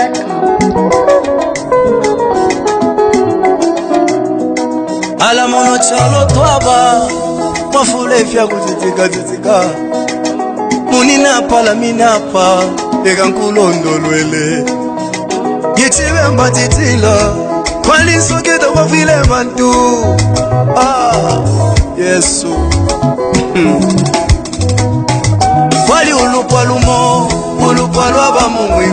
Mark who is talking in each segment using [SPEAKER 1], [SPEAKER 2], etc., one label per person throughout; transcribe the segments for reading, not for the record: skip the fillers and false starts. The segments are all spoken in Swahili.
[SPEAKER 1] Ala mono chalo twaba mafule fya kuzitika munina pala minapa eka nkulondolwele Gitiwe mbatitila kwali soketa kwa vile bantu Yesu Wali ulupwa lwaba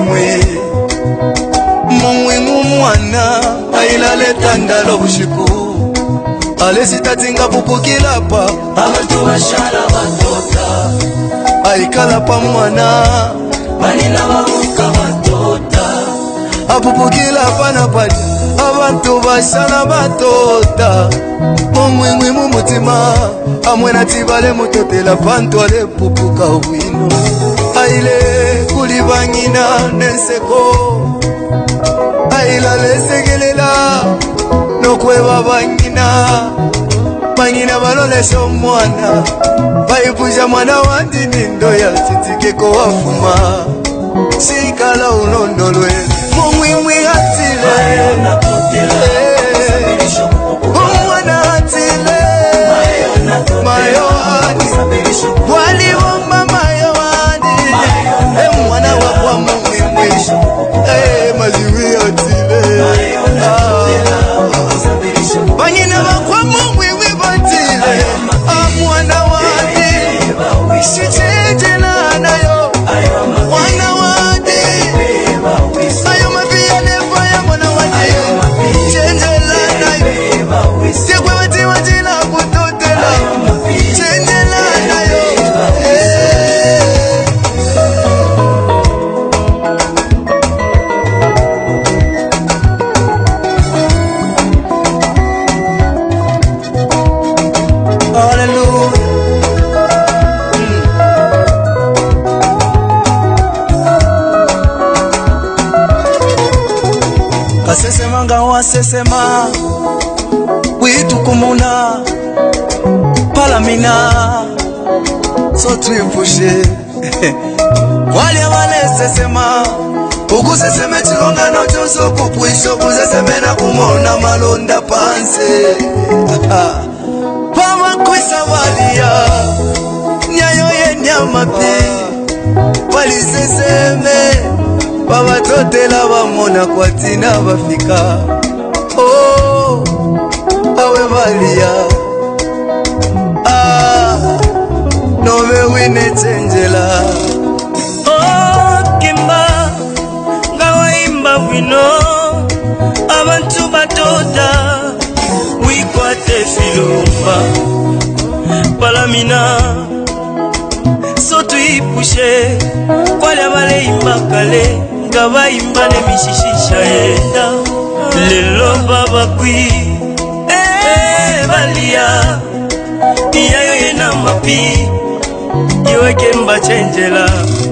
[SPEAKER 1] mumwimwe mwana ailaleta ndalo bushiku Alesi tatinga pupukilapa abantu bashala batota Aikala pa mwana manina baruka batota Apupukilapa na pali abantu bashala batota Mumwimwe mumutima amwena tibale mutotela pantu ale pupuka wino Aile kulibangina nenseko Aila lesegelela Nokweba bangina balolesha omwana Bayipuja mwana wandi nindo ya titikeko wafuma Sikala unondolwe Mumwimwe hatile Omwana hatile Mayo hadi Wali womba mayo hadi Mwana wakwa mumwimwe Maziwi hatile Banyina bakwa mumwimwe batile Mwana wadi Shichejela nayo Mwana wadi Ayo mabia nefa ya mwana wadi Chenjela nayo Siekwe wati watila kutotela Chenjela nayo Kasesema ngawa sesema Witu kumuna Palamina So tuipushe Wali abale sesema Ukuseseme chilonga no chonso kupuisho Kusesemena kumona malonda panse Pama kwisa walia Nyayo ye nyamapi Wali seseme Baba totela bamona kwa tina bafika Awe valia Nove wine chenjela
[SPEAKER 2] Kimba Ngawa imba wino Abantu batoda Wikwate filumba Palamina Sotu ipushe Kwale abale imba kale Ngaba imba ne mishishisha yenda Lelo baba kwi Valia Iyayo yena mapi Iweke mba chenjela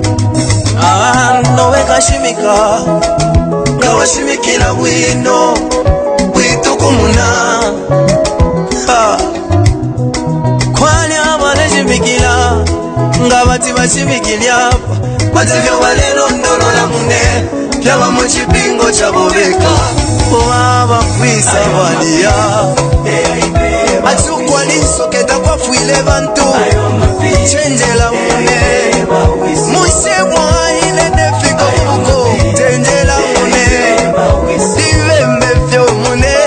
[SPEAKER 1] Nowe kashimika Kawashimikila wino Witu kumuna Kwani abale shimikila Ngabati bashimikilia Mazivyo balelo ndolo la mune Yaba mchipingo chabobeka Waba kwisa valia Achukwa linsoketa kwa fuile bantu Chenjela mune Musebwa ile nefiko fuko Chenjela mune Divembe fyo mune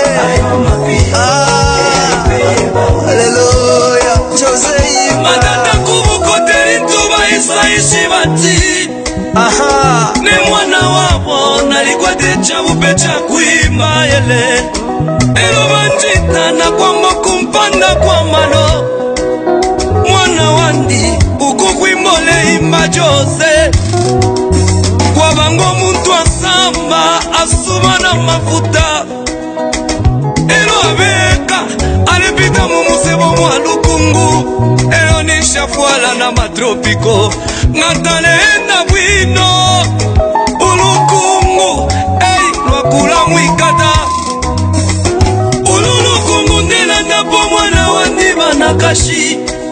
[SPEAKER 1] Hallelujah Jose ima
[SPEAKER 2] Madanda kubuko terintuba isa ishibati Ne mwana wabo nalikwa decha upecha kuima yele Elo banjita na kwa mokumpanda kwa mano Mwana wandi ukukwimole ima jose Kwa bango muntu asamba asuma na mafuta Elo abeka alipita mumusebo mwalukungu Elo nishafuala na matropiko Ngatane na wino Ulukungu Lwakula mwikata Ululukungu ndela ndapo mwana wandiba nakashi